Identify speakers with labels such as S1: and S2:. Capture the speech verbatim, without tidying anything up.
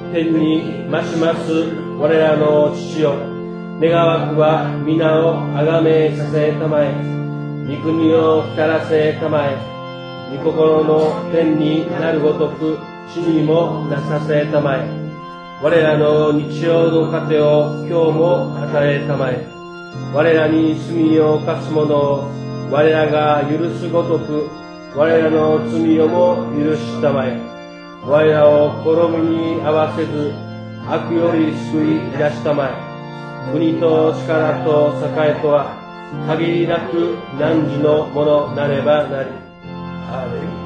S1: 天にまします我らの父よ、願わくは皆をあがめさせたまえ、御国を光らせたまえ、御心の天になるごとく地にもなさせたまえ、我らの日曜の糧を今日も与えたまえ、我らに罪を犯す者を我らが許すごとく我らの罪をも許したまえ、我らを滅びに合わせず悪より救い出したまえ、国と力と栄とは限りなく汝のものなればなり。アーメン。